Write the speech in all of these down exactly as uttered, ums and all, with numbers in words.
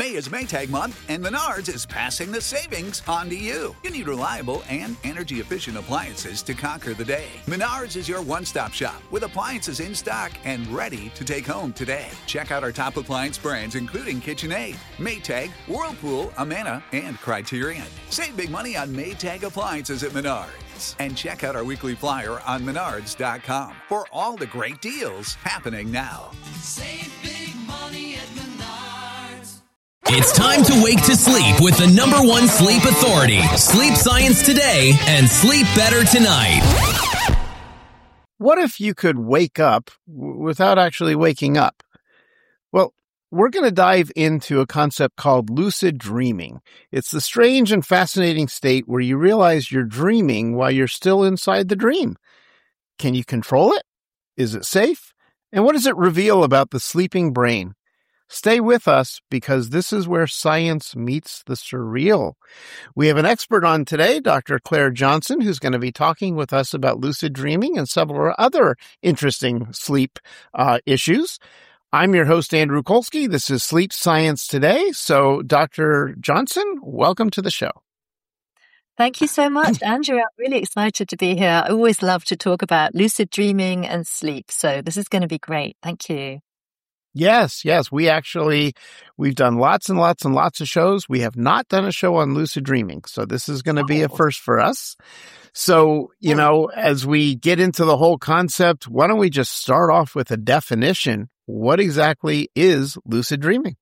May is Maytag month, and Menards is passing the savings on to you. You need reliable and energy-efficient appliances to conquer the day. Menards is your one-stop shop with appliances in stock and ready to take home today. Check out our top appliance brands, including KitchenAid, Maytag, Whirlpool, Amana, and Criterion. Save big money on Maytag appliances at Menards. And check out our weekly flyer on menards dot com for all the great deals happening now. Save big money at Menards. It's time to wake to sleep with the number one sleep authority, Sleep Science Today and Sleep Better Tonight. What if you could wake up w- without actually waking up? Well, we're going to dive into a concept called lucid dreaming. It's the strange and fascinating state where you realize you're dreaming while you're still inside the dream. Can you control it? Is it safe? And what does it reveal about the sleeping brain? Stay with us because this is where science meets the surreal. We have an expert on today, Doctor Claire Johnson, who's going to be talking with us about lucid dreaming and several other interesting sleep uh, issues. I'm your host, Andrew Kolsky. This is Sleep Science Today. So, Doctor Johnson, welcome to the show. Thank you so much, Andrew. I'm really excited to be here. I always love to talk about lucid dreaming and sleep. So this is going to be great. Thank you. Yes, yes. We actually, we've done lots and lots and lots of shows. We have not done a show on lucid dreaming. So this is going to be a first for us. So, you know, as we get into the whole concept, why don't we just start off with a definition? What exactly is lucid dreaming?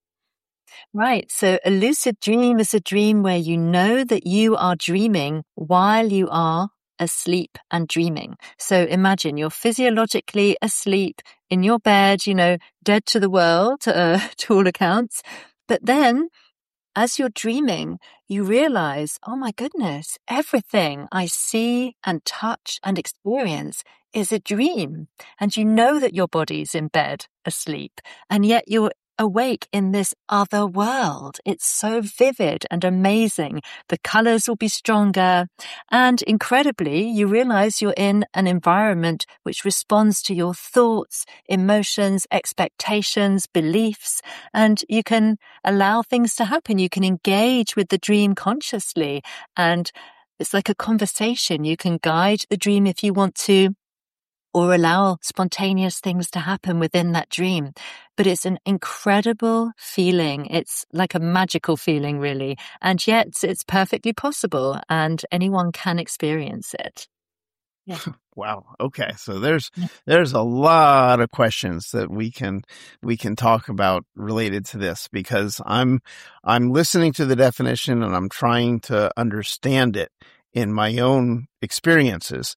Right. So a lucid dream is a dream where you know that you are dreaming while you are asleep and dreaming. So imagine you're physiologically asleep in your bed, you know, dead to the world, uh, to all accounts. But then as you're dreaming, you realize, oh my goodness, everything I see and touch and experience is a dream. And you know that your body's in bed asleep, and yet you're awake in this other world. It's so vivid and amazing. The colors will be stronger. And incredibly, you realize you're in an environment which responds to your thoughts, emotions, expectations, beliefs, and you can allow things to happen. You can engage with the dream consciously. And it's like a conversation. You can guide the dream if you want to, or allow spontaneous things to happen within that dream. But it's an incredible feeling. It's like a magical feeling, really. And yet it's perfectly possible and anyone can experience it. Yeah. Wow. Okay. So there's, there's a lot of questions that we can, we can talk about related to this, because I'm, I'm listening to the definition and I'm trying to understand it in my own experiences.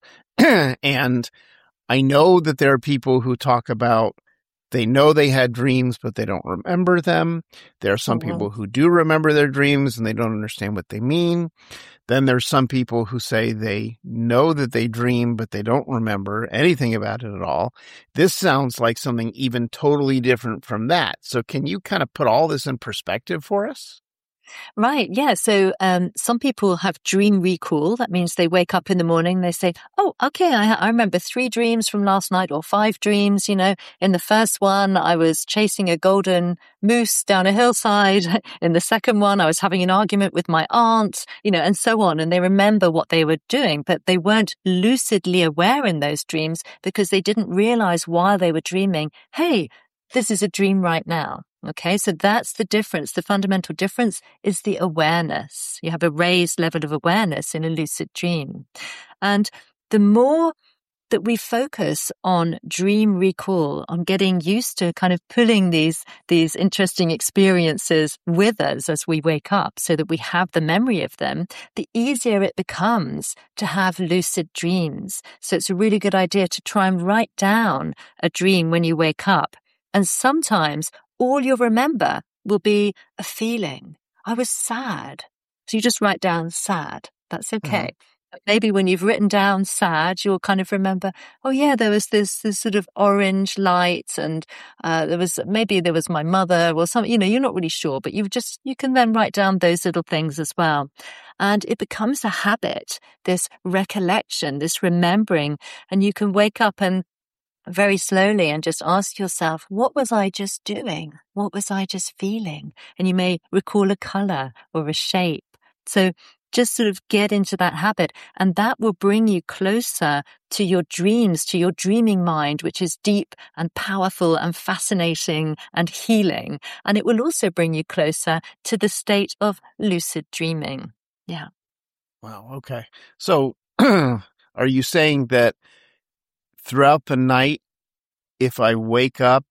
And I know that there are people who talk about they know they had dreams, but they don't remember them. There are some Mm-hmm. people who do remember their dreams and they don't understand what they mean. Then there's some people who say they know that they dream, but they don't remember anything about it at all. This sounds like something even totally different from that. So can you kind of put all this in perspective for us? Right. Yeah. So um, some people have dream recall. That means they wake up in the morning, they say, oh, okay, I, I remember three dreams from last night, or five dreams. You know, in the first one, I was chasing a golden moose down a hillside. In the second one, I was having an argument with my aunt, you know, and so on. And they remember what they were doing, but they weren't lucidly aware in those dreams because they didn't realize while they were dreaming, hey, this is a dream right now. Okay, so that's the difference. The fundamental difference is the awareness. You have a raised level of awareness in a lucid dream. And the more that we focus on dream recall, on getting used to kind of pulling these, these interesting experiences with us as we wake up so that we have the memory of them, the easier it becomes to have lucid dreams. So it's a really good idea to try and write down a dream when you wake up. And sometimes all you'll remember will be a feeling. I was sad. So you just write down sad. That's okay. Mm-hmm. Maybe when you've written down sad, you'll kind of remember, oh yeah, there was this, this sort of orange light, and uh, there was, maybe there was my mother or something, you know, you're not really sure, but you just, you can then write down those little things as well. And it becomes a habit, this recollection, this remembering, and you can wake up and very slowly and just ask yourself, what was I just doing? What was I just feeling? And you may recall a color or a shape. So just sort of get into that habit, and that will bring you closer to your dreams, to your dreaming mind, which is deep and powerful and fascinating and healing. And it will also bring you closer to the state of lucid dreaming. Yeah. Wow. Okay. So are you saying that throughout the night, if I wake up,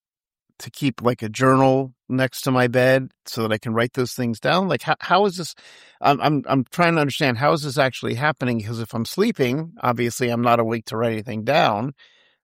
to keep like a journal next to my bed so that I can write those things down? Like how, how is this? I'm, I'm, I'm trying to understand, how is this actually happening? Because if I'm sleeping, obviously I'm not awake to write anything down.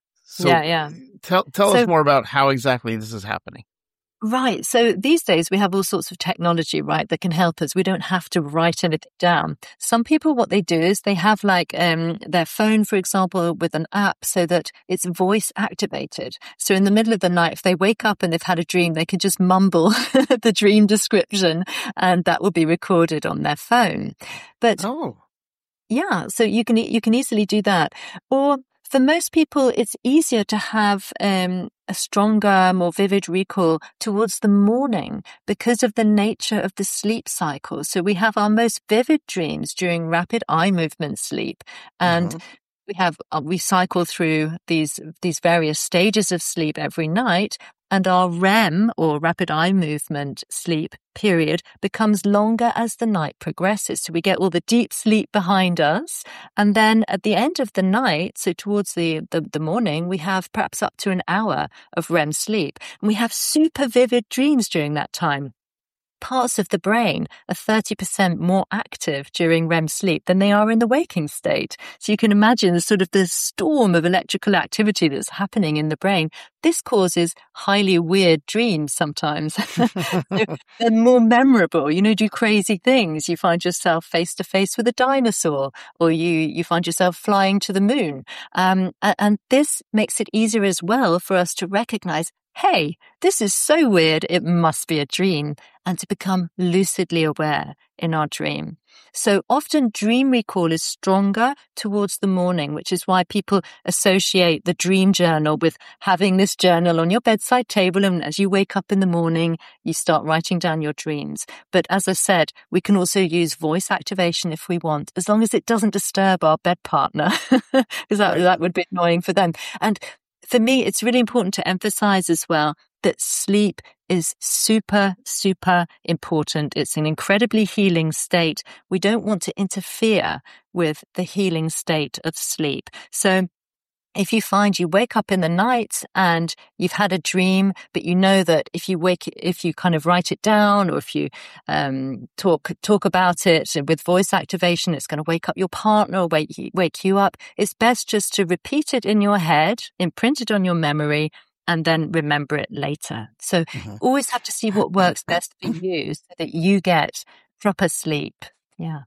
So yeah, yeah. Tell, tell so, us more about how exactly this is happening. Right. So these days we have all sorts of technology, right, that can help us. We don't have to write anything down. Some people, what they do is they have like um, their phone, for example, with an app so that it's voice activated. So in the middle of the night, if they wake up and they've had a dream, they can just mumble the dream description and that will be recorded on their phone. But oh, yeah, so you can you can easily do that. Or for most people, it's easier to have um, a stronger, more vivid recall towards the morning because of the nature of the sleep cycle. So we have our most vivid dreams during rapid eye movement sleep, and mm-hmm. we have uh, we cycle through these these various stages of sleep every night. And our R E M, or rapid eye movement sleep period, becomes longer as the night progresses. So we get all the deep sleep behind us. And then at the end of the night, so towards the, the, the morning, we have perhaps up to an hour of R E M sleep. And we have super vivid dreams during that time. Parts of the brain are thirty percent more active during R E M sleep than they are in the waking state. So you can imagine sort of the storm of electrical activity that's happening in the brain. This causes highly weird dreams sometimes. They're more memorable. You know, do crazy things. You find yourself face to face with a dinosaur, or you, you find yourself flying to the moon. Um, and this makes it easier as well for us to recognize, hey, this is so weird, it must be a dream, and to become lucidly aware in our dream. So often dream recall is stronger towards the morning, which is why people associate the dream journal with having this journal on your bedside table, and as you wake up in the morning, you start writing down your dreams. But as I said, we can also use voice activation if we want, as long as it doesn't disturb our bed partner, because that, that would be annoying for them. And for me, it's really important to emphasize as well that sleep is super, super important. It's an incredibly healing state. We don't want to interfere with the healing state of sleep. So if you find you wake up in the night and you've had a dream, but you know that if you wake, if you kind of write it down, or if you um, talk talk about it with voice activation, it's going to wake up your partner or wake wake you up. It's best just to repeat it in your head, imprint it on your memory, and then remember it later. So mm-hmm. always have to see what works best for you so that you get proper sleep. Yeah.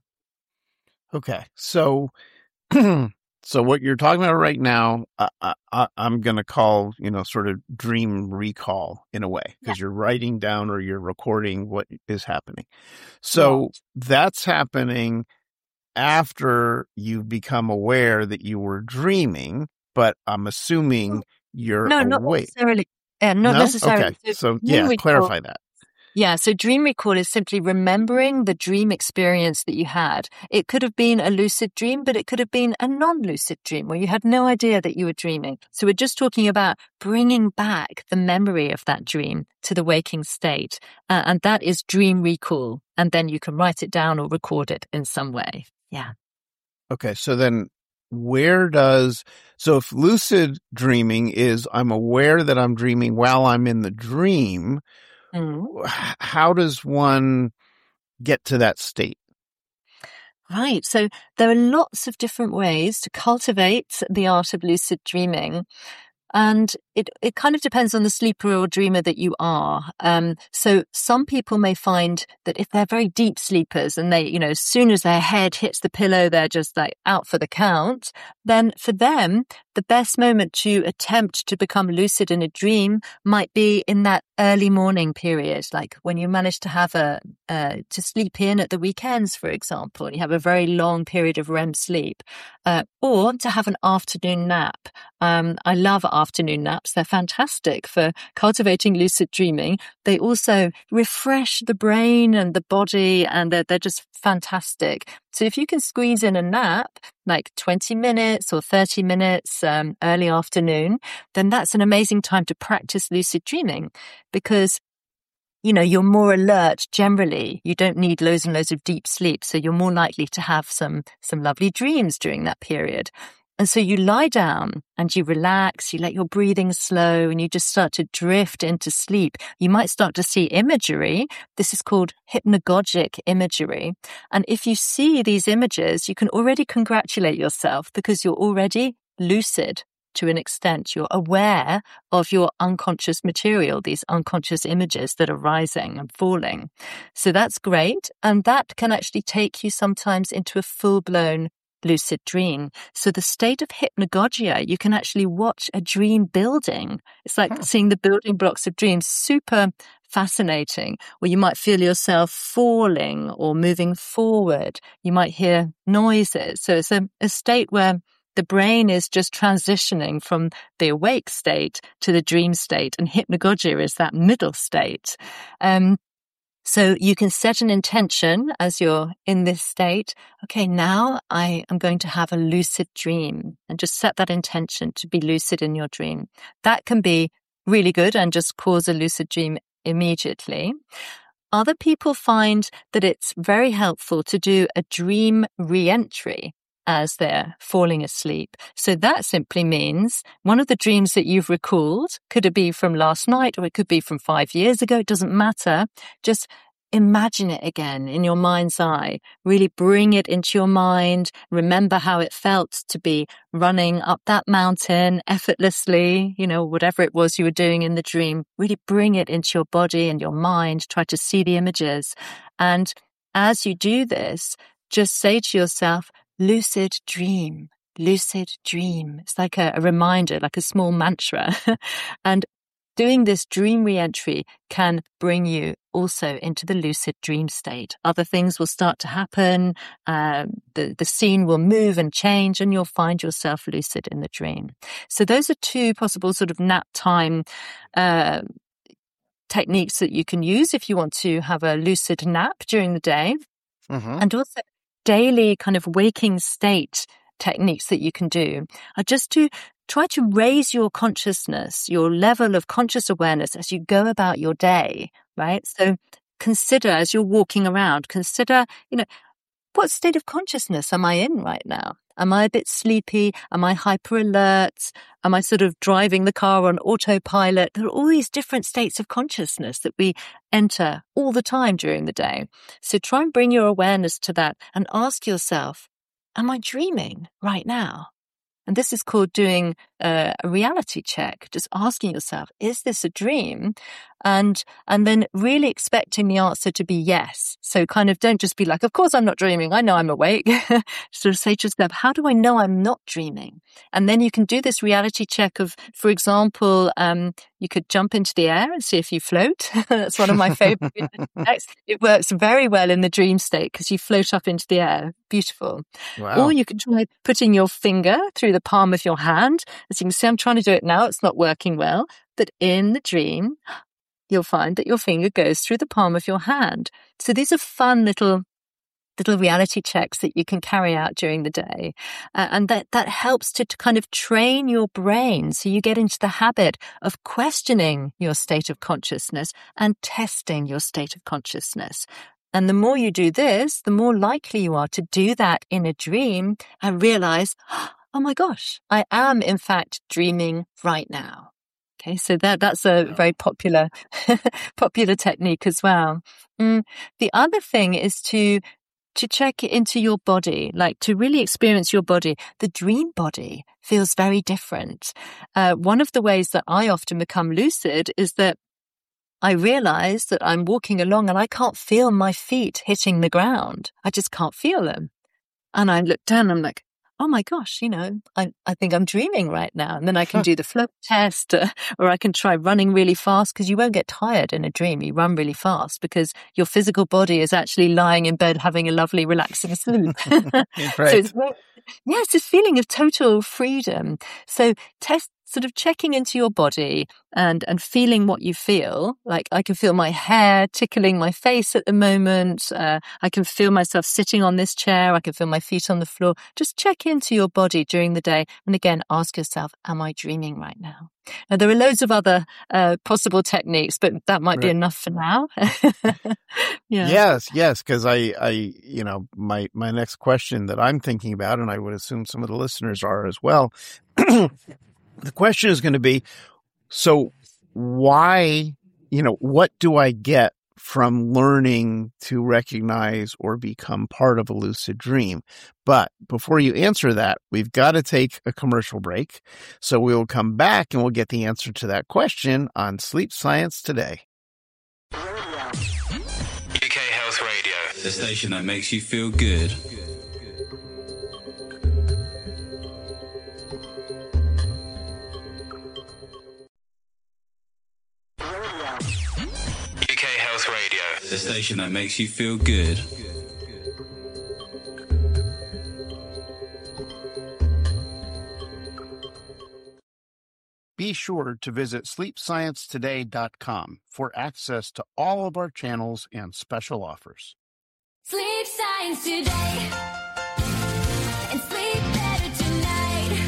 Okay. So. So what you're talking about right now, uh, I, I'm going to call, you know, sort of dream recall in a way, because yeah. you're writing down or you're recording what is happening. So yeah. that's happening after you become aware that you were dreaming, but I'm assuming you're no, awake. not necessarily. Yeah, not no? necessarily. Okay. So, so yeah, recall. Clarify that. Yeah, so dream recall is simply remembering the dream experience that you had. It could have been a lucid dream, but it could have been a non-lucid dream where you had no idea that you were dreaming. So we're just talking about bringing back the memory of that dream to the waking state. Uh, and that is dream recall. And then you can write it down or record it in some way. Yeah. Okay, so then where does, so if lucid dreaming is I'm aware that I'm dreaming while I'm in the dream, Mm. how does one get to that state? Right. So there are lots of different ways to cultivate the art of lucid dreaming. And it, it kind of depends on the sleeper or dreamer that you are. Um, so some people may find that if they're very deep sleepers and they, you know, as soon as their head hits the pillow, they're just like out for the count, then for them, the best moment to attempt to become lucid in a dream might be in that early morning period, like when you manage to have a, uh, to sleep in at the weekends, for example, you have a very long period of R E M sleep, uh, or to have an afternoon nap. Um, I love afternoon naps. They're fantastic for cultivating lucid dreaming. They also refresh the brain and the body, and they're, they're just fantastic. So if you can squeeze in a nap, like twenty minutes or thirty minutes um, early afternoon, then that's an amazing time to practice lucid dreaming, because you know, you're more alert generally. You don't need loads and loads of deep sleep. So you're more likely to have some, some lovely dreams during that period. And so you lie down and you relax, you let your breathing slow, and you just start to drift into sleep. You might start to see imagery. This is called hypnagogic imagery. And if you see these images, you can already congratulate yourself, because you're already lucid. To an extent, you're aware of your unconscious material, these unconscious images that are rising and falling. So that's great. And that can actually take you sometimes into a full-blown lucid dream. So the state of hypnagogia, you can actually watch a dream building. It's like huh. seeing the building blocks of dreams. Super fascinating. Or you might feel yourself falling or moving forward. You might hear noises. So it's a, a state where the brain is just transitioning from the awake state to the dream state, and hypnagogia is that middle state. Um, so you can set an intention as you're in this state. Okay, now I am going to have a lucid dream, and just set that intention to be lucid in your dream. That can be really good and just cause a lucid dream immediately. Other people find that it's very helpful to do a dream re-entry as they're falling asleep. So that simply means one of the dreams that you've recalled, could it be from last night or it could be from five years ago, it doesn't matter. Just imagine it again in your mind's eye. Really bring it into your mind. Remember how it felt to be running up that mountain effortlessly, you know, whatever it was you were doing in the dream. Really bring it into your body and your mind. Try to see the images. And as you do this, just say to yourself, lucid dream, lucid dream. It's like a, a reminder, like a small mantra. And doing this dream re-entry can bring you also into the lucid dream state. Other things will start to happen. Um, the, the scene will move and change, and you'll find yourself lucid in the dream. So those are two possible sort of nap time uh, techniques that you can use if you want to have a lucid nap during the day. Mm-hmm. And also daily kind of waking state techniques that you can do are just to try to raise your consciousness, your level of conscious awareness as you go about your day, right? So consider, as you're walking around, consider, you know, what state of consciousness am I in right now? Am I a bit sleepy? Am I hyper alert? Am I sort of driving the car on autopilot? There are all these different states of consciousness that we enter all the time during the day. So try and bring your awareness to that and ask yourself, am I dreaming right now? And this is called doing uh, a reality check, just asking yourself, is this a dream? And and then really expecting the answer to be yes. So kind of don't just be like, of course I'm not dreaming. I know I'm awake. Sort of say to yourself, how do I know I'm not dreaming? And then you can do this reality check of, for example, um, you could jump into the air and see if you float. That's one of my favorite checks. It works very well in the dream state because you float up into the air. Beautiful. Wow. Or you could try putting your finger through the palm of your hand. As you can see, I'm trying to do it now. It's not working well. But in the dream, you'll find that your finger goes through the palm of your hand. So these are fun little little reality checks that you can carry out during the day. Uh, and that, that helps to, to kind of train your brain so you get into the habit of questioning your state of consciousness and testing your state of consciousness. And the more you do this, the more likely you are to do that in a dream and realize, oh my gosh, I am in fact dreaming right now. Okay, so that that's a very popular popular technique as well. Mm. The other thing is to to check into your body, like to really experience your body. The dream body feels very different. Uh, one of the ways that I often become lucid is that I realize that I'm walking along and I can't feel my feet hitting the ground. I just can't feel them. And I look down and I'm like, oh my gosh, you know, I, I think I'm dreaming right now. And then I can do the float test uh, or I can try running really fast because you won't get tired in a dream. You run really fast because your physical body is actually lying in bed having a lovely relaxing sleep. Right. So it's, yeah, it's this feeling of total freedom. So test sort of checking into your body and, and feeling what you feel. Like I can feel my hair tickling my face at the moment. Uh, I can feel myself sitting on this chair. I can feel my feet on the floor. Just check into your body during the day. And again, ask yourself, am I dreaming right now? Now, there are loads of other uh, possible techniques, but that might Right. be enough for now. Yeah. Yes, yes, because I, I, you know, my my next question that I'm thinking about, and I would assume some of the listeners are as well. The question is going to be, so why, you know, what do I get from learning to recognize or become part of a lucid dream? But before you answer that, we've got to take a commercial break. So we'll come back and we'll get the answer to that question on Sleep Science Today. U K Health Radio, the station that makes you feel good. U K Health Radio, the station that makes you feel good. Be sure to visit sleep science today dot com for access to all of our channels and special offers. Sleep Science Today and sleep better tonight.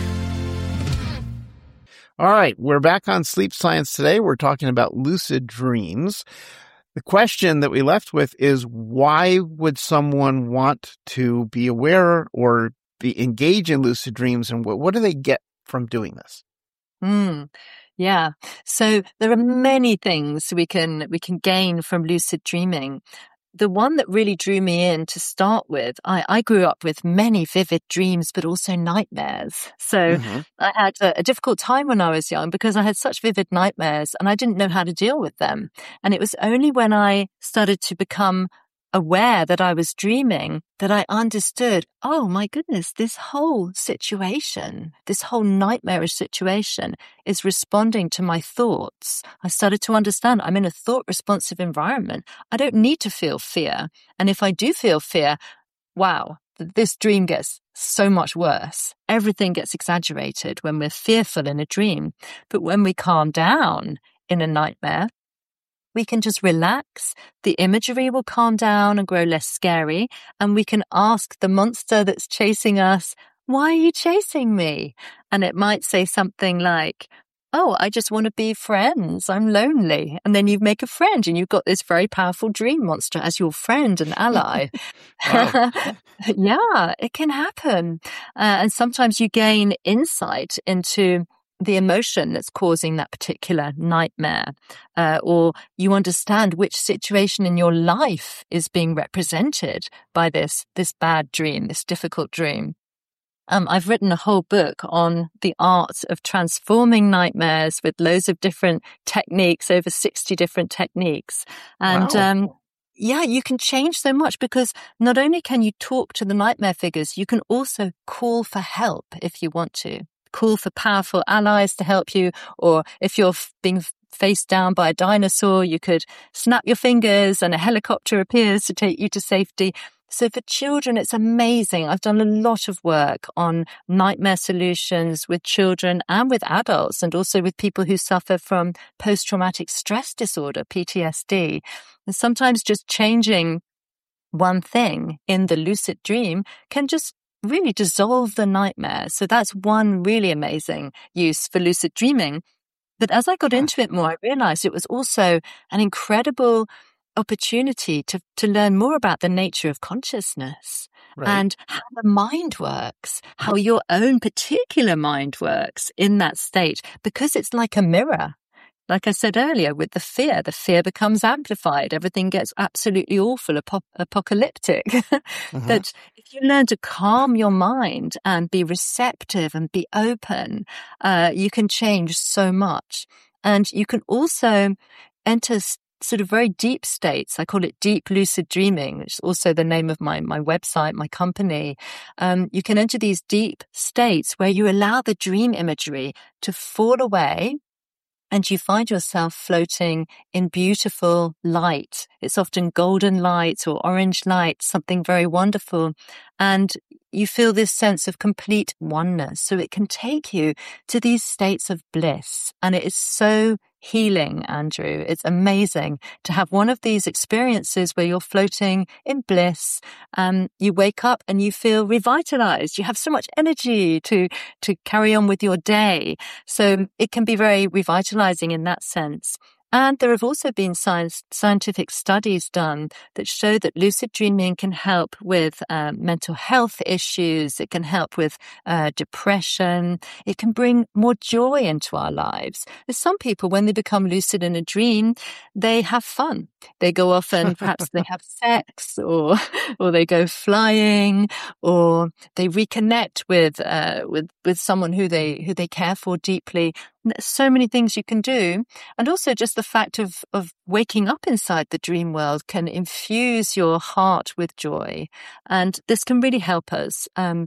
All right, we're back on Sleep Science Today. We're talking about lucid dreams. The question that we left with is, why would someone want to be aware or be engage in lucid dreams, and what, what do they get from doing this? Mm, yeah. So there are many things we can we can gain from lucid dreaming. The one that really drew me in to start with, I, I grew up with many vivid dreams, but also nightmares. So Mm-hmm. I had a, a difficult time when I was young because I had such vivid nightmares and I didn't know how to deal with them. And it was only when I started to become aware that I was dreaming that I understood, oh my goodness, this whole situation, this whole nightmarish situation is responding to my thoughts. I started to understand I'm in a thought responsive environment. I don't need to feel fear. And if I do feel fear, wow, this dream gets so much worse. Everything gets exaggerated when we're fearful in a dream. But when we calm down in a nightmare, we can just relax, the imagery will calm down and grow less scary, and we can ask the monster that's chasing us, why are you chasing me? And it might say something like, oh, I just want to be friends, I'm lonely. And then you make a friend and you've got this very powerful dream monster as your friend and ally. Yeah, it can happen. Uh, and sometimes you gain insight into the emotion that's causing that particular nightmare, uh, or you understand which situation in your life is being represented by this, this bad dream, this difficult dream. Um, I've written a whole book on the art of transforming nightmares with loads of different techniques, over sixty different techniques. And, Wow. um, yeah, you can change so much because not only can you talk to the nightmare figures, you can also call for help if you want to. Call for powerful allies to help you, or if you're f- being faced down by a dinosaur, you could snap your fingers and a helicopter appears to take you to safety. So for children, it's amazing. I've done a lot of work on nightmare solutions with children and with adults, and also with people who suffer from post-traumatic stress disorder, P T S D. And sometimes just changing one thing in the lucid dream can just really dissolve the nightmare. So that's one really amazing use for lucid dreaming. But as I got into it more, I realized it was also an incredible opportunity to, to learn more about the nature of consciousness Right. and how the mind works, how your own particular mind works in that state, because it's like a mirror. Like I said earlier, with the fear, the fear becomes amplified. Everything gets absolutely awful, ap- apocalyptic. Mhm. That if you learn to calm your mind and be receptive and be open, uh, you can change so much. And you can also enter s- sort of very deep states. I call it deep lucid dreaming, which is also the name of my, my website, my company. Um, you can enter these deep states where you allow the dream imagery to fall away, and you find yourself floating in beautiful light. It's often golden light or orange light, something very wonderful. And you feel this sense of complete oneness. So it can take you to these states of bliss. And it is so healing, Andrew. It's amazing to have one of these experiences where you're floating in bliss. Um, you wake up and you feel revitalized. You have so much energy to, to carry on with your day. So it can be very revitalizing in that sense. And there have also been science, scientific studies done that show that lucid dreaming can help with uh, mental health issues. It can help with uh, depression. It can bring more joy into our lives. There's some people, when they become lucid in a dream, they have fun. They go off and perhaps they have sex, or or they go flying, or they reconnect with uh, with with someone who they who they care for deeply. There's so many things you can do. And also just the fact of, of waking up inside the dream world can infuse your heart with joy. And this can really help us um,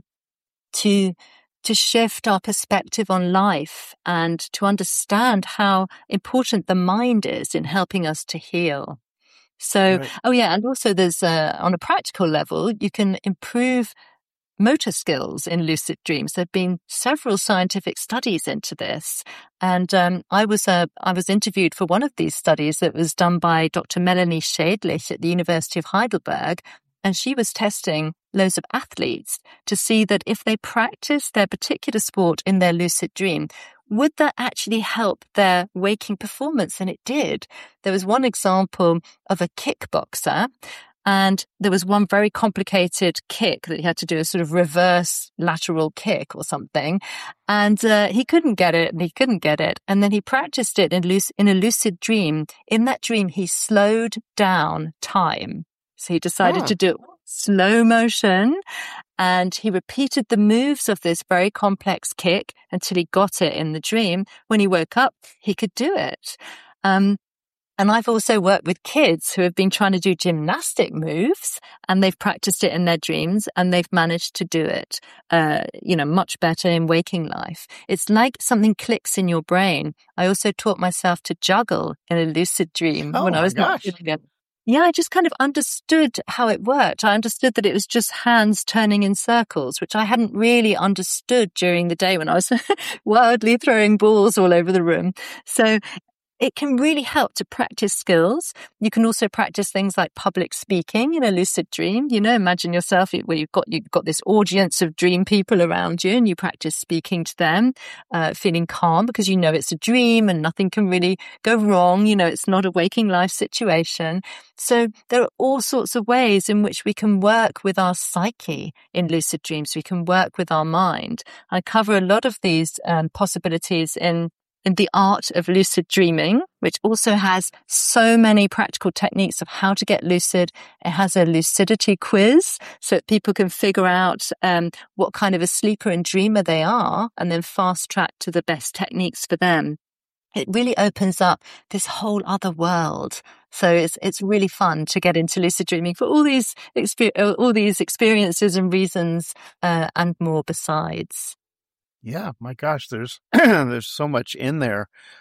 to, to shift our perspective on life and to understand how important the mind is in helping us to heal. So, right. oh yeah, and also there's, uh, on a practical level, you can improve motor skills in lucid dreams. There have been several scientific studies into this. And um, I was uh, I was interviewed for one of these studies that was done by Doctor Melanie Schädlich at the University of Heidelberg. And she was testing loads of athletes to see that if they practiced their particular sport in their lucid dream, would that actually help their waking performance? And it did. There was one example of a kickboxer. And there was one very complicated kick that he had to do, a sort of reverse lateral kick or something. And uh, he couldn't get it and he couldn't get it. And then he practiced it in, luc- in a lucid dream. In that dream, he slowed down time. So he decided Ah. to do it slow motion. And he repeated the moves of this very complex kick until he got it in the dream. When he woke up, he could do it. Um, And I've also worked with kids who have been trying to do gymnastic moves, and they've practiced it in their dreams and they've managed to do it, uh, you know, much better in waking life. It's like something clicks in your brain. I also taught myself to juggle in a lucid dream Oh when I my was not gosh. feeling it. Yeah, I just kind of understood how it worked. I understood that it was just hands turning in circles, which I hadn't really understood during the day when I was wildly throwing balls all over the room. So it can really help to practice skills. You can also practice things like public speaking in a lucid dream. You know, imagine yourself where you've got you've got this audience of dream people around you, and you practice speaking to them, uh, feeling calm because you know it's a dream and nothing can really go wrong. You know, it's not a waking life situation. So there are all sorts of ways in which we can work with our psyche in lucid dreams. We can work with our mind. I cover a lot of these um, possibilities in in The Art of Lucid Dreaming, which also has so many practical techniques of how to get lucid. It has a lucidity quiz so that people can figure out um, what kind of a sleeper and dreamer they are and then fast track to the best techniques for them. It really opens up this whole other world. So it's it's really fun to get into lucid dreaming for all these exper- all these experiences and reasons uh, and more besides. Yeah, my gosh, there's there's so much in there.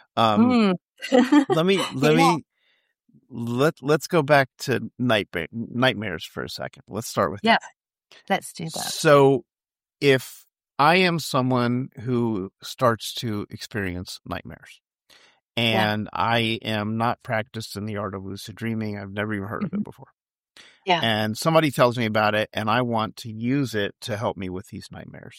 Um, Mm. let me let Yeah. me let let's go back to nightmare nightmares for a second. Let's start with Yeah, that. let's do that. So, if I am someone who starts to experience nightmares, Yeah. and I am not practiced in the art of lucid dreaming, I've never even heard of Mhm. it before, Yeah. and somebody tells me about it, and I want to use it to help me with these nightmares.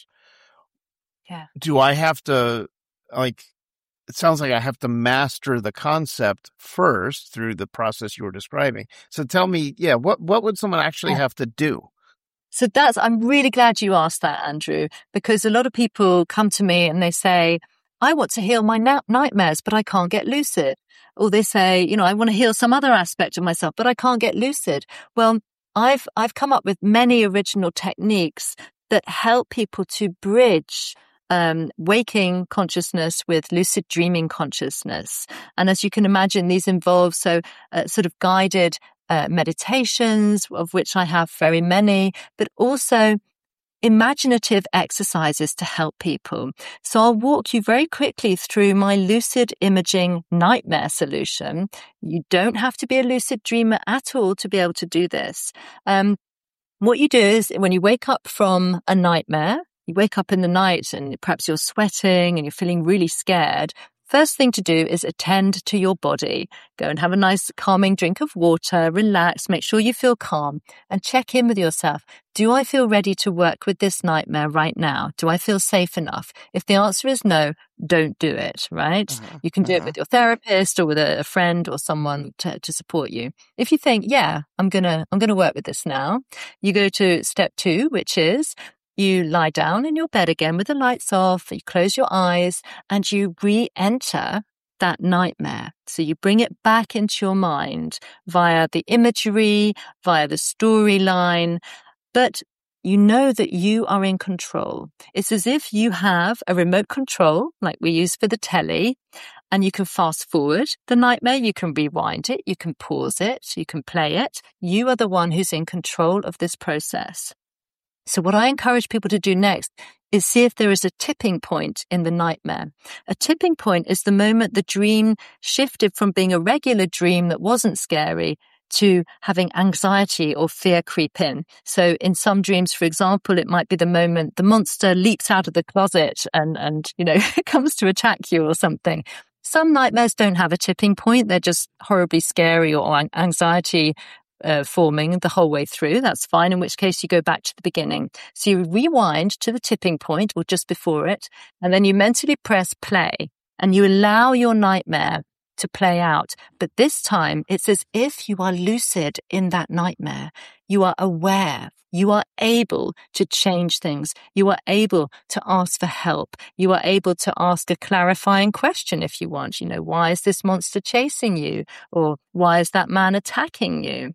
Yeah. Do I have to, like, it sounds like I have to master the concept first through the process you were describing. So tell me, yeah, what, what would someone actually Yeah. have to do? So that's, I'm really glad you asked that, Andrew, because a lot of people come to me and they say, I want to heal my na- nightmares, but I can't get lucid. Or they say, you know, I want to heal some other aspect of myself, but I can't get lucid. Well, I've, I've come up with many original techniques that help people to bridge um, waking consciousness with lucid dreaming consciousness. And as you can imagine, these involve so uh, sort of guided uh, meditations, of which I have very many, but also imaginative exercises to help people. So I'll walk you very quickly through my lucid imaging nightmare solution. You don't have to be a lucid dreamer at all to be able to do this. Um, what you do is when you wake up from a nightmare, you wake up in the night and perhaps you're sweating and you're feeling really scared. First thing to do is attend to your body. Go and have a nice calming drink of water, relax, make sure you feel calm and check in with yourself. Do I feel ready to work with this nightmare right now? Do I feel safe enough? If the answer is no, don't do it, right? Uh-huh. You can do Uh-huh. it with your therapist or with a, a friend or someone to, to support you. If you think, yeah, I'm going to, I'm going to work with this now, you go to step two, which is you lie down in your bed again with the lights off, you close your eyes, and you re-enter that nightmare. So you bring it back into your mind via the imagery, via the storyline, but you know that you are in control. It's as if you have a remote control, like we use for the telly, and you can fast forward the nightmare, you can rewind it, you can pause it, you can play it. You are the one who's in control of this process. So what I encourage people to do next is see if there is a tipping point in the nightmare. A tipping point is the moment the dream shifted from being a regular dream that wasn't scary to having anxiety or fear creep in. So in some dreams, for example, it might be the moment the monster leaps out of the closet and, and you know, comes to attack you or something. Some nightmares don't have a tipping point. They're just horribly scary or anxiety Uh, forming the whole way through. That's fine, in which case you go back to the beginning. So you rewind to the tipping point or just before it, and then you mentally press play and you allow your nightmare to play out. But this time it's as if you are lucid in that nightmare. You are aware. You are able to change things. You are able to ask for help. You are able to ask a clarifying question if you want. You know, why is this monster chasing you? Or why is that man attacking you?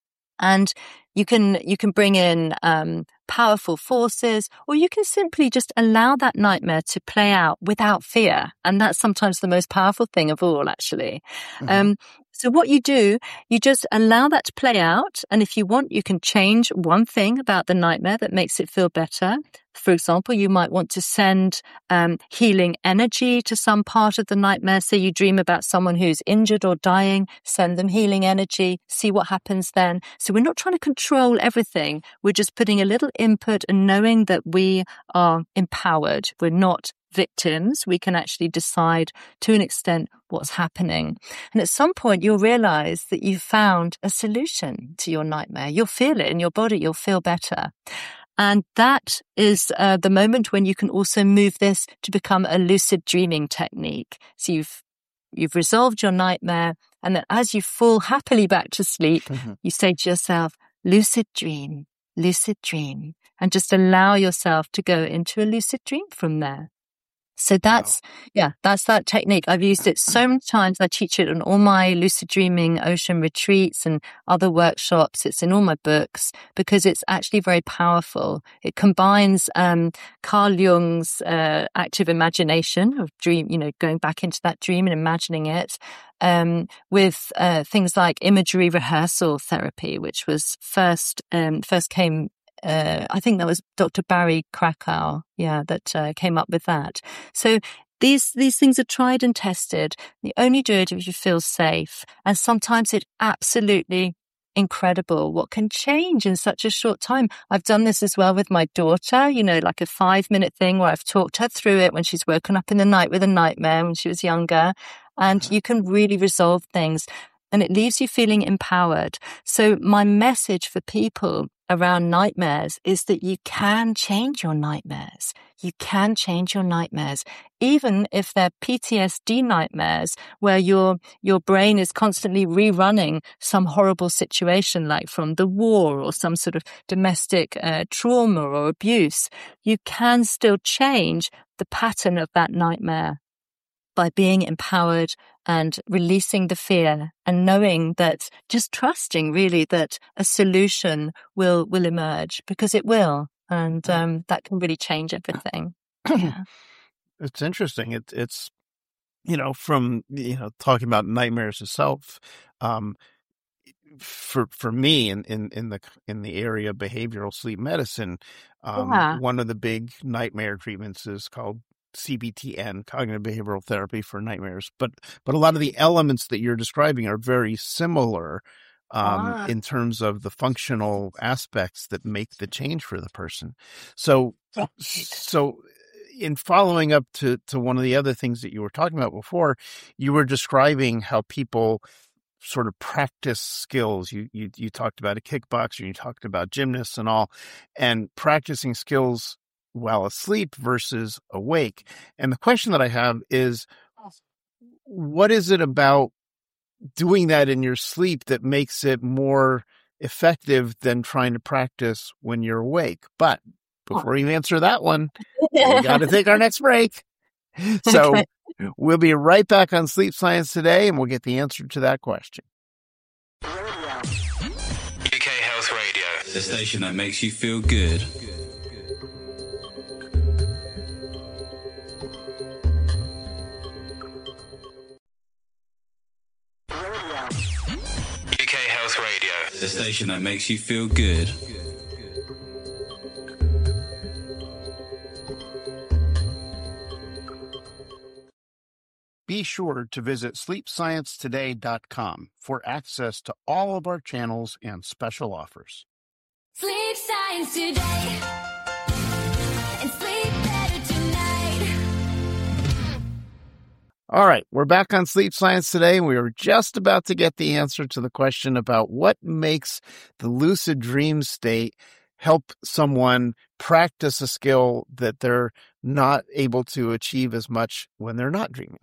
And you can you can bring in um, powerful forces, or you can simply just allow that nightmare to play out without fear. And that's sometimes the most powerful thing of all, actually. Mhm. Um, so what you do, you just allow that to play out. And if you want, you can change one thing about the nightmare that makes it feel better. For example, you might want to send um, healing energy to some part of the nightmare. Say you dream about someone who's injured or dying, send them healing energy, see what happens then. So we're not trying to control everything. We're just putting a little input and knowing that we are empowered. We're not victims. We can actually decide to an extent what's happening. And at some point, you'll realize that you've found a solution to your nightmare. You'll feel it in your body. You'll feel better. And that is uh, the moment when you can also move this to become a lucid dreaming technique. So you've you've resolved your nightmare, and then as you fall happily back to sleep, Mhm. you say to yourself, lucid dream, lucid dream, and just allow yourself to go into a lucid dream from there. So that's, yeah, that's that technique. I've used it so many times. I teach it on all my lucid dreaming ocean retreats and other workshops. It's in all my books because it's actually very powerful. It combines um, Carl Jung's uh, active imagination of dream, you know, going back into that dream and imagining it, um, with uh, things like imagery rehearsal therapy, which was first um, first came. Uh, I think that was Doctor Barry Krakow, yeah, that uh, came up with that. So these these things are tried and tested. You only do it if you feel safe. And sometimes it's absolutely incredible what can change in such a short time. I've done this as well with my daughter, you know, like a five minute thing where I've talked her through it when she's woken up in the night with a nightmare when she was younger. And you can really resolve things. And it leaves you feeling empowered. So my message for people around nightmares is that you can change your nightmares. You can change your nightmares, even if they're P T S D nightmares where your your brain is constantly rerunning some horrible situation like from the war or some sort of domestic uh, trauma or abuse. You can still change the pattern of that nightmare by being empowered and releasing the fear and knowing that, just trusting really that a solution will will emerge, because it will. And um, that can really change everything. It's interesting. It's it's you know from you know talking about nightmares itself. Um, for for me in, in, in the in the area of behavioral sleep medicine, um, Yeah. one of the big nightmare treatments is called C B T N, cognitive behavioral therapy for nightmares. But but a lot of the elements that you're describing are very similar um, Ah. in terms of the functional aspects that make the change for the person. So so in following up to to one of the other things that you were talking about before, you were describing how people sort of practice skills. You, you, you talked about a kickboxer, you talked about gymnasts and all, and practicing skills while asleep versus awake. And the question that I have is, what is it about doing that in your sleep that makes it more effective than trying to practice when you're awake? But before you answer that one, we got to take our next break. So Okay. we'll be right back on Sleep Science Today, and we'll get the answer to that question. U K Health Radio, the station that makes you feel good. U K Health Radio, the station that makes you feel good. Be sure to visit sleep science today dot com for access to all of our channels and special offers. Sleep Science Today. And sleep better tonight. All right, we're back on Sleep Science Today, and we were just about to get the answer to the question about what makes the lucid dream state help someone practice a skill that they're not able to achieve as much when they're not dreaming.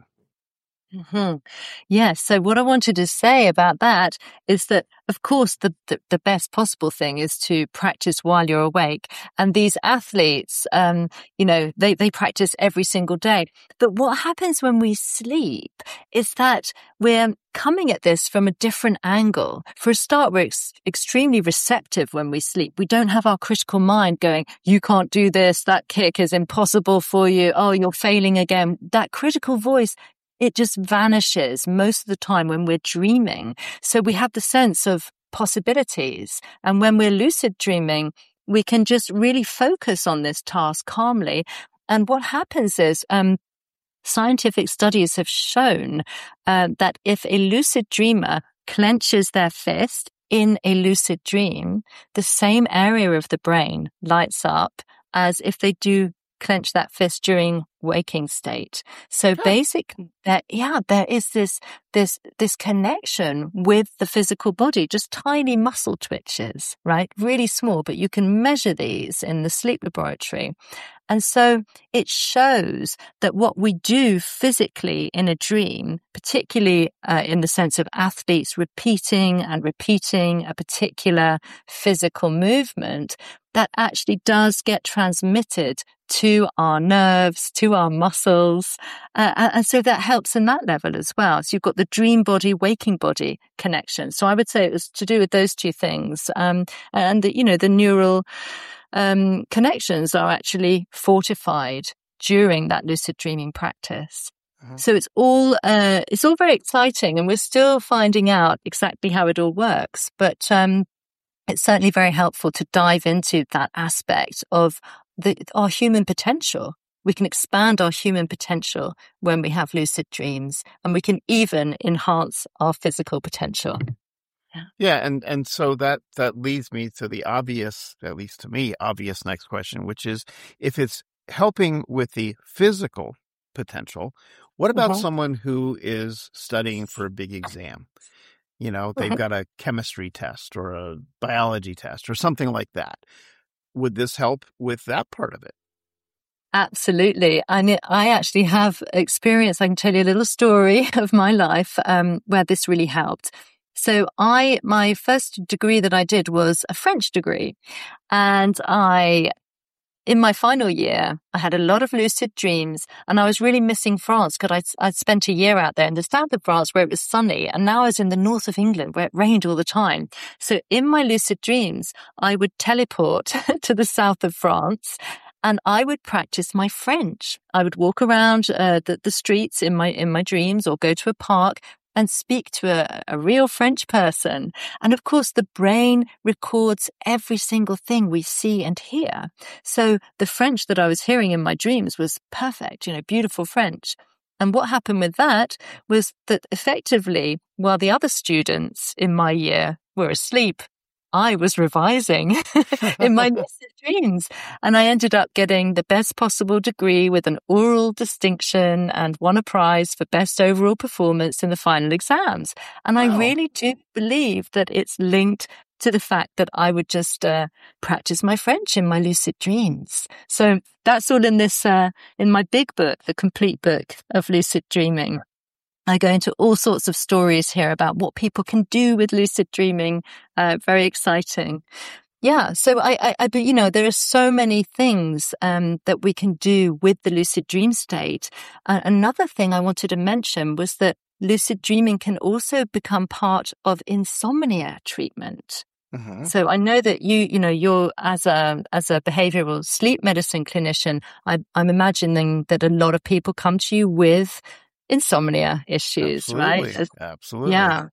hmm Yes. So what I wanted to say about that is that, of course, the, the, the best possible thing is to practice while you're awake. And these athletes, um, you know, they, they practice every single day. But what happens when we sleep is that we're coming at this from a different angle. For a start, we're ex- extremely receptive when we sleep. We don't have our critical mind going, you can't do this, that kick is impossible for you, oh, you're failing again. That critical voice, it just vanishes most of the time when we're dreaming. So we have the sense of possibilities. And when we're lucid dreaming, we can just really focus on this task calmly. And what happens is, um, scientific studies have shown uh, that if a lucid dreamer clenches their fist in a lucid dream, the same area of the brain lights up as if they do clench that fist during waking state. So basically, that yeah, there is this this this connection with the physical body, just tiny muscle twitches, right? Really small, but you can measure these in the sleep laboratory. And so it shows that what we do physically in a dream, particularly uh, in the sense of athletes repeating and repeating a particular physical movement, that actually does get transmitted to our nerves, to our muscles. Uh, and so that helps in that level as well. So you've got the dream body, waking body connection. So I would say it was to do with those two things. Um, and the, you know, the neural um, connections are actually fortified during that lucid dreaming practice. Uh-huh. So it's all, uh, it's all very exciting, and we're still finding out exactly how it all works. But, um, it's certainly very helpful to dive into that aspect of the, our human potential. We can expand our human potential when we have lucid dreams, and we can even enhance our physical potential. Yeah, and, and so that, that leads me to the obvious, at least to me, obvious next question, which is, if it's helping with the physical potential, what about Mhm. someone who is studying for a big exam? You know, they've Mhm. got a chemistry test or a biology test or something like that. Would this help with that part of it? Absolutely. I mean, I actually have experience. I can tell you a little story of my life um, where this really helped. So I, my first degree that I did was a French degree. And I, in my final year, I had a lot of lucid dreams, and I was really missing France because I'd, I'd spent a year out there in the south of France where it was sunny, and now I was in the north of England where it rained all the time. So in my lucid dreams, I would teleport to the south of France, and I would practice my French. I would walk around uh, the, the streets in my in my dreams, or go to a park and speak to a, a real French person. And of course, the brain records every single thing we see and hear. So the French that I was hearing in my dreams was perfect, you know, beautiful French. And what happened with that was that effectively, while the other students in my year were asleep, I was revising in my lucid dreams. And I ended up getting the best possible degree with an oral distinction and won a prize for best overall performance in the final exams. And wow. I really do believe that it's linked to the fact that I would just uh, practice my French in my lucid dreams. So that's all in this, uh, in my big book, the complete book of lucid dreaming. I go into all sorts of stories here about what people can do with lucid dreaming. Uh, very exciting. Yeah. So I, I, I, you know, there are so many things, um, that we can do with the lucid dream state. Uh, another thing I wanted to mention was that lucid dreaming can also become part of insomnia treatment. Mm-hmm. So I know that you, you know, you're as a, as a behavioral sleep medicine clinician, I, I'm imagining that a lot of people come to you with insomnia issues, Absolutely. right? Absolutely. Yeah.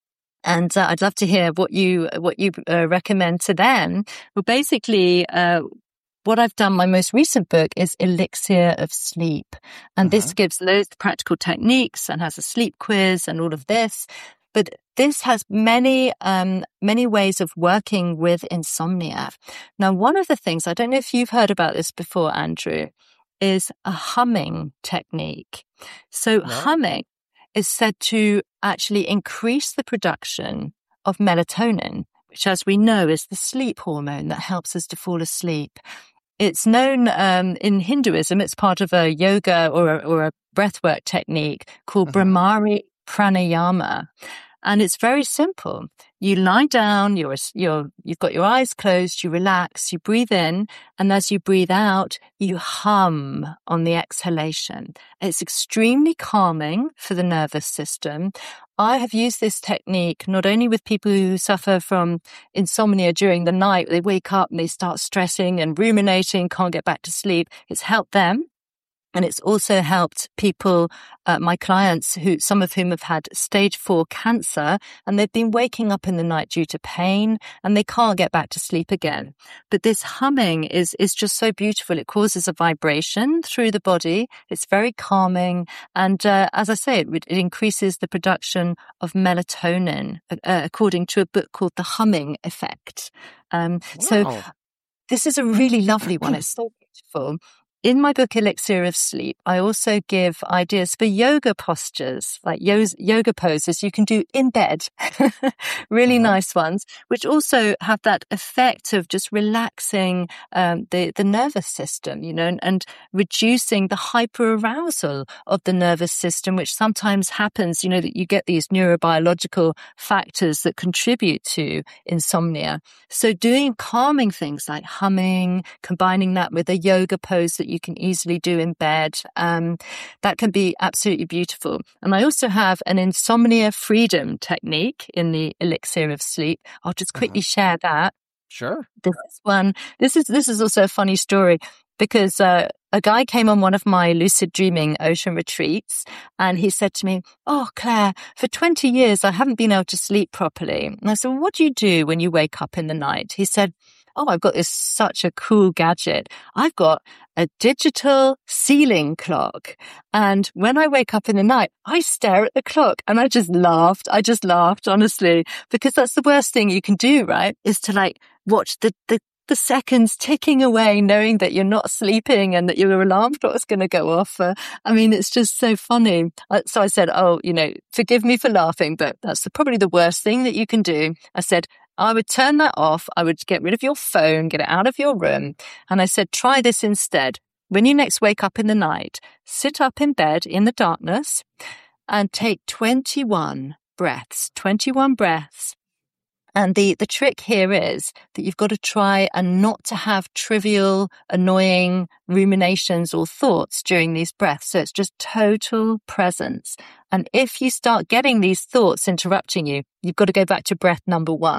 And uh, I'd love to hear what you what you uh, recommend to them. Well, basically, uh, what I've done, my most recent book is Elixir of Sleep. And uh-huh. this gives loads of practical techniques and has a sleep quiz and all of this. But this has many, um, many ways of working with insomnia. Now, one of the things, I don't know if you've heard about this before, Andrew, is a humming technique. So no. humming is said to actually increase the production of melatonin, which, as we know, is the sleep hormone that helps us to fall asleep. It's known um, in Hinduism, it's part of a yoga or a, or a breathwork technique called uh-huh. Brahmari Pranayama. And it's very simple. You lie down, you're, you're, you've got your eyes closed, you relax, you breathe in, and as you breathe out, you hum on the exhalation. It's extremely calming for the nervous system. I have used this technique not only with people who suffer from insomnia during the night, they wake up and they start stressing and ruminating, can't get back to sleep. It's helped them. And it's also helped people, uh, my clients, who some of whom have had stage four cancer, and they've been waking up in the night due to pain, and they can't get back to sleep again. But this humming is is just so beautiful. It causes a vibration through the body. It's very calming, and uh, as I say, it, it increases the production of melatonin, uh, according to a book called The Humming Effect. Um, wow. So this is a really lovely one. It's so beautiful. In my book, Elixir of Sleep, I also give ideas for yoga postures, like yoga poses you can do in bed, really uh-huh. nice ones, which also have that effect of just relaxing um, the, the nervous system, you know, and, and reducing the hyperarousal of the nervous system, which sometimes happens, you know, that you get these neurobiological factors that contribute to insomnia. So doing calming things like humming, combining that with a yoga pose that you you can easily do in bed. Um, that can be absolutely beautiful. And I also have an insomnia freedom technique in the Elixir of Sleep. I'll just quickly uh-huh. share that. Sure. This one, this is, this is also a funny story because, uh, a guy came on one of my lucid dreaming ocean retreats and he said to me, "Oh, Claire, for twenty years, I haven't been able to sleep properly." And I said, "Well, what do you do when you wake up in the night?" He said, "Oh, I've got this such a cool gadget. I've got a digital ceiling clock. And when I wake up in the night, I stare at the clock." And I just laughed. I just laughed, honestly, because that's the worst thing you can do, right? Is to like watch the, the, the seconds ticking away, knowing that you're not sleeping and that your alarm clock is going to go off. Uh, I mean, it's just so funny. Uh, so I said, "Oh, you know, forgive me for laughing, but that's the, probably the worst thing that you can do." I said, I would turn that off. I would get rid of your phone, get it out of your room. And I said, try this instead. When you next wake up in the night, sit up in bed in the darkness and take twenty-one breaths, twenty-one breaths. And the, the trick here is that you've got to try and not to have trivial, annoying ruminations or thoughts during these breaths. So it's just total presence. And if you start getting these thoughts interrupting you, you've got to go back to breath number one.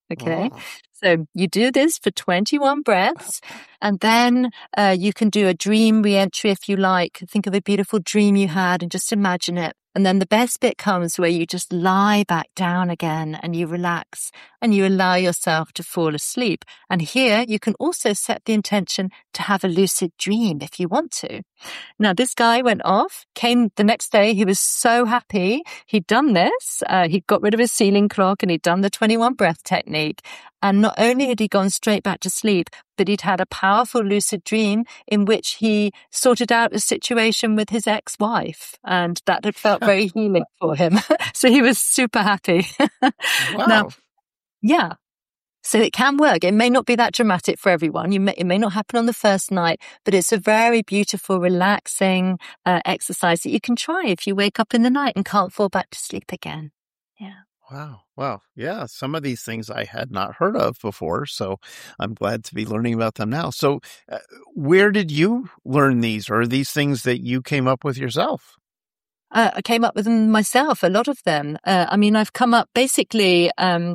Okay. Oh. So you do this for twenty-one breaths, and then uh, you can do a dream reentry if you like. Think of a beautiful dream you had and just imagine it. And then the best bit comes where you just lie back down again and you relax and you allow yourself to fall asleep. And here you can also set the intention to have a lucid dream if you want to. Now, this guy went off, came the next day. He was so happy. He'd done this. Uh, he'd got rid of his ceiling clock and he'd done the twenty-one breath technique. And not only had he gone straight back to sleep, but he'd had a powerful lucid dream in which he sorted out a situation with his ex-wife. And that had felt very healing for him. So he was super happy. Wow. Now, yeah. So it can work. It may not be that dramatic for everyone. You may, it may not happen on the first night, but it's a very beautiful, relaxing uh, exercise that you can try if you wake up in the night and can't fall back to sleep again. Yeah. Wow. Wow. Yeah. Some of these things I had not heard of before. So I'm glad to be learning about them now. So uh, where did you learn these, or are these things that you came up with yourself? Uh, I came up with them myself, a lot of them. Uh, I mean, I've come up basically um,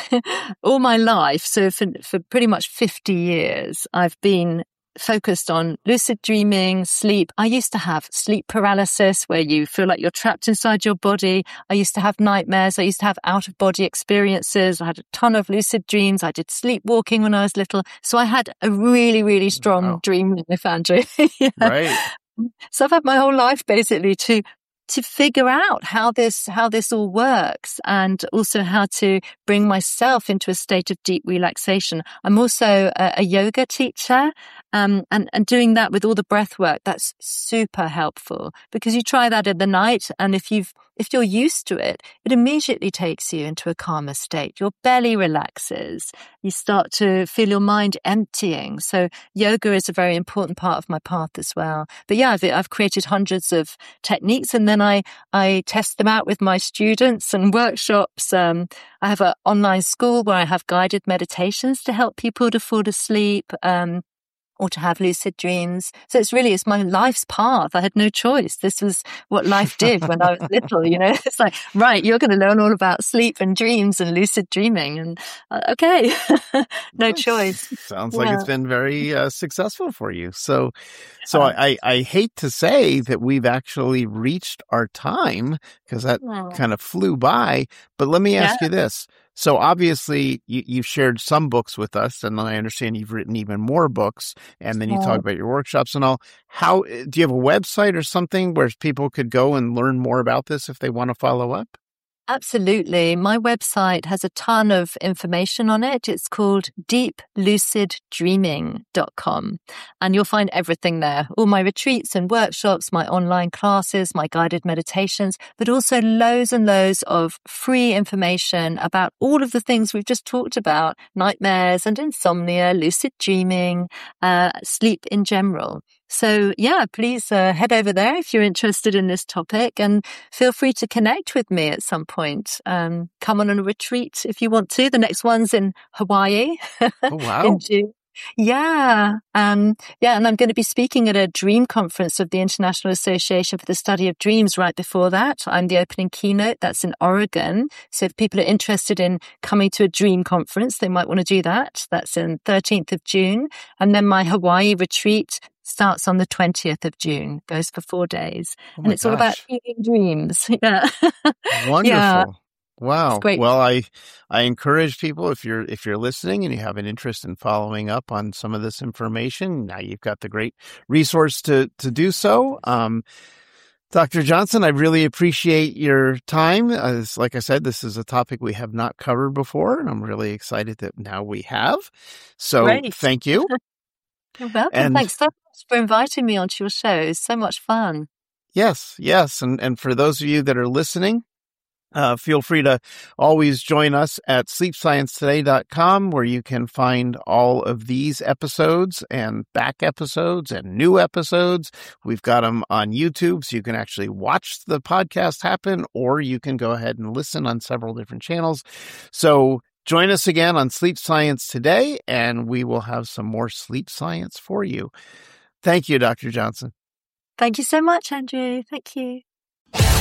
all my life. So for, for pretty much fifty years, I've been focused on lucid dreaming, sleep. I used to have sleep paralysis where you feel like you're trapped inside your body. I used to have nightmares. I used to have out-of-body experiences. I had a ton of lucid dreams. I did sleepwalking when I was little. So I had a really, really strong Wow. dream life, Andrew. Yeah. Right. So I've had my whole life basically to to figure out how this how this all works, and also how to bring myself into a state of deep relaxation. I'm also a, a yoga teacher, um, and and doing that with all the breath work, that's super helpful, because you try that in the night, and if you've if you're used to it, it immediately takes you into a calmer state. Your belly relaxes. You start to feel your mind emptying. So yoga is a very important part of my path as well. But yeah, I've, I've created hundreds of techniques, and then I, I test them out with my students and workshops. Um, I have an online school where I have guided meditations to help people to fall asleep. Um, or to have lucid dreams. So it's really, it's my life's path. I had no choice. This was what life did when I was little, you know. It's like, right, you're going to learn all about sleep and dreams and lucid dreaming. And uh, okay, no choice. Sounds like Yeah. it's been very uh, successful for you. So, so I, I, I hate to say that we've actually reached our time, because that Oh. kind of flew by. But let me ask Yeah. you this. So obviously you, you've shared some books with us, and then I understand you've written even more books, and then you Yeah. talk about your workshops and all. How do you have a website or something where people could go and learn more about this if they want to follow up? Absolutely. My website has a ton of information on it. It's called deep lucid dreaming dot com. And you'll find everything there. All my retreats and workshops, my online classes, my guided meditations, but also loads and loads of free information about all of the things we've just talked about: nightmares and insomnia, lucid dreaming, uh, sleep in general. So yeah, please uh, head over there if you're interested in this topic, and feel free to connect with me at some point. Um, come on a retreat if you want to. The next one's in Hawaii. Oh, wow. in June. Yeah. Um, yeah. And I'm going to be speaking at a dream conference of the International Association for the Study of Dreams right before that. I'm the opening keynote. That's in Oregon. So if people are interested in coming to a dream conference, they might want to do that. That's on thirteenth of June. And then my Hawaii retreat starts on the twentieth of June, goes for four days. Oh and my it's all about gosh. healing dreams. Yeah. Wonderful. Yeah. Wow. It's great. Well, I I encourage people, if you're if you're listening and you have an interest in following up on some of this information, now you've got the great resource to to do so. Um, Doctor Johnson, I really appreciate your time. As like I said, this is a topic we have not covered before, and I'm really excited that now we have. So Great. thank you. You're welcome. And- Thanks so much for inviting me onto your show. It's so much fun. Yes, yes. And and for those of you that are listening, Uh, feel free to always join us at sleep science today dot com, where you can find all of these episodes and back episodes and new episodes. We've got them on YouTube, so you can actually watch the podcast happen, or you can go ahead and listen on several different channels. So join us again on Sleep Science Today, and we will have some more sleep science for you. Thank you, Doctor Johnson. Thank you so much, Andrew. Thank you.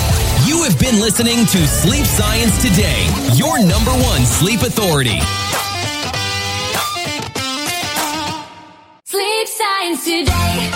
You have been listening to Sleep Science Today, your number one sleep authority. Science Today.